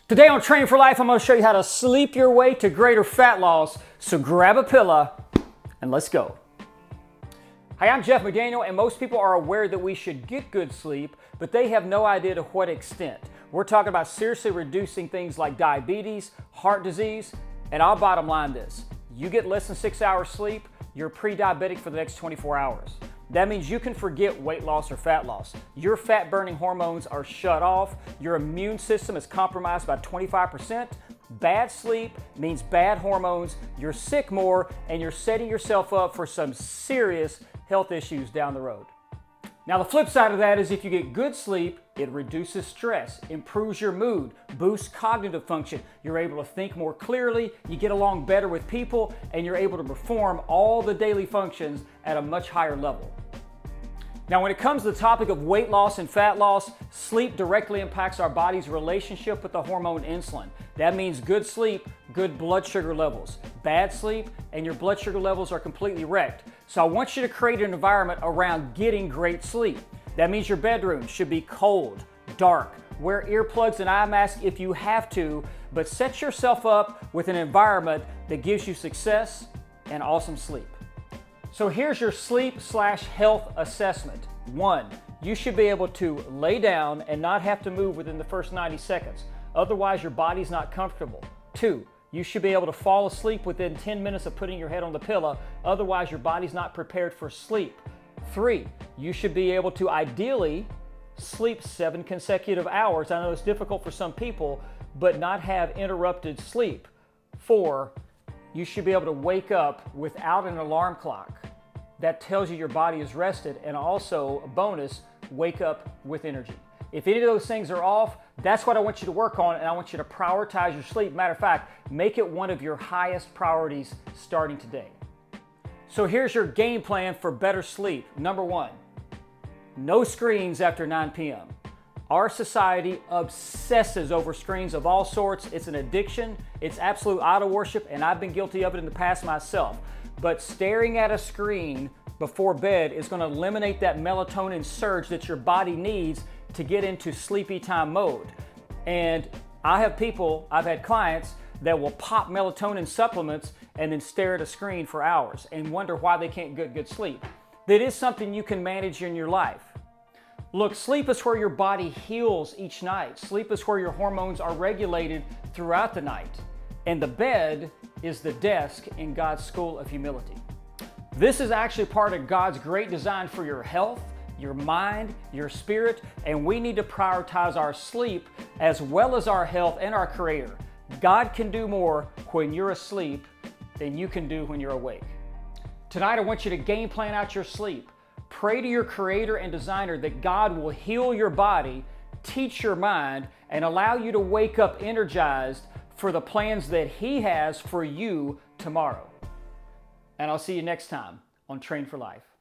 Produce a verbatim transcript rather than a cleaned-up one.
Today on Train for Life, I'm going to show you how to sleep your way to greater fat loss. So grab a pillow and let's go. Hi, I'm Jeff McDaniel, and most people are aware that we should get good sleep, but they have no idea to what extent. We're talking about seriously reducing things like diabetes, heart disease, and I'll bottom line this. You get less than six hours sleep, you're pre-diabetic for the next twenty-four hours. That means you can forget weight loss or fat loss. Your fat-burning hormones are shut off. Your immune system is compromised by twenty-five percent. Bad sleep means bad hormones. You're sick more, and you're setting yourself up for some serious health issues down the road. Now, the flip side of that is if you get good sleep, it reduces stress, improves your mood, boosts cognitive function. You're able to think more clearly, you get along better with people, and you're able to perform all the daily functions at a much higher level. Now, when it comes to the topic of weight loss and fat loss, sleep directly impacts our body's relationship with the hormone insulin. That means good sleep, good blood sugar levels. Bad sleep, and your blood sugar levels are completely wrecked. So I want you to create an environment around getting great sleep. That means your bedroom should be cold, dark. Wear earplugs and eye masks if you have to, but set yourself up with an environment that gives you success and awesome sleep. So here's your sleep slash health assessment. One, you should be able to lay down and not have to move within the first ninety seconds. Otherwise, your body's not comfortable. Two, you should be able to fall asleep within ten minutes of putting your head on the pillow. Otherwise, your body's not prepared for sleep. Three, you should be able to ideally sleep seven consecutive hours. I know it's difficult for some people, but not have interrupted sleep. Four, you should be able to wake up without an alarm clock. That tells you your body is rested, and also, a bonus, wake up with energy. If any of those things are off, that's what I want you to work on, and I want you to prioritize your sleep. Matter of fact, make it one of your highest priorities starting today. So here's your game plan for better sleep. Number one, no screens after nine p m Our society obsesses over screens of all sorts. It's an addiction. It's absolute idol worship, and I've been guilty of it in the past myself. But staring at a screen before bed is going to eliminate that melatonin surge that your body needs to get into sleepy time mode. And I have people, I've had clients that will pop melatonin supplements and then stare at a screen for hours and wonder why they can't get good sleep. That is something you can manage in your life. Look, sleep is where your body heals each night. Sleep is where your hormones are regulated throughout the night. And the bed is the desk in God's school of humility. This is actually part of God's great design for your health, your mind, your spirit, and we need to prioritize our sleep as well as our health and our Creator. God can do more when you're asleep than you can do when you're awake. Tonight, I want you to game plan out your sleep. Pray to your Creator and Designer that God will heal your body, teach your mind, and allow you to wake up energized for the plans that He has for you tomorrow. And I'll see you next time on Train for Life.